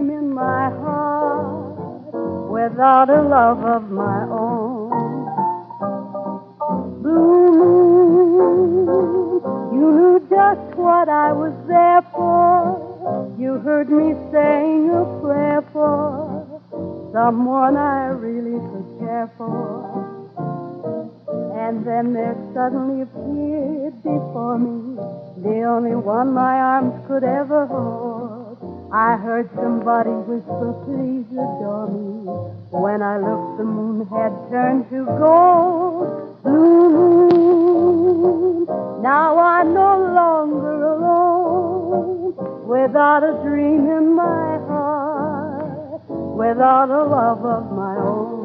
dream in my heart without a love of my own. Blue moon, you knew just what I was there for. You heard me saying a prayer for someone I really could care for. And then there suddenly appeared before me the only one my arms could ever hold. I heard somebody whisper, please adore me. When I looked, the moon had turned to gold. Blue moon, now I'm no longer alone, without a dream in my heart, without a love of my own.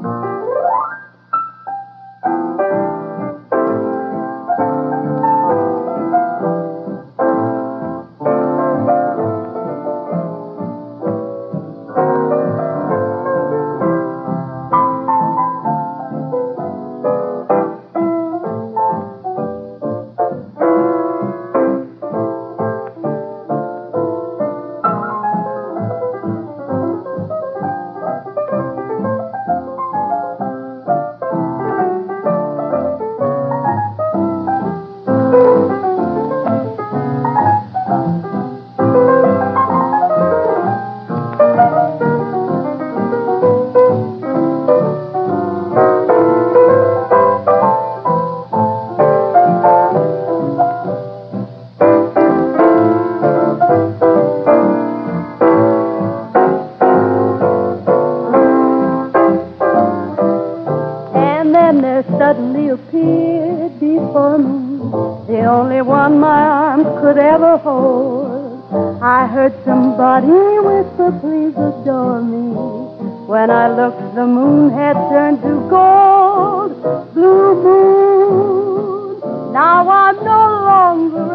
Suddenly appeared before me the only one my arms could ever hold. I heard somebody whisper, please adore me. When I looked, the moon had turned to gold. Blue moon, now I'm no longer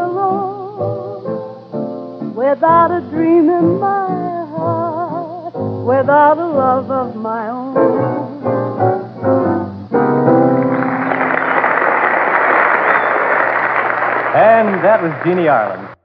alone, without a dream in my heart, without a love of my own. And that was Jeannie Ireland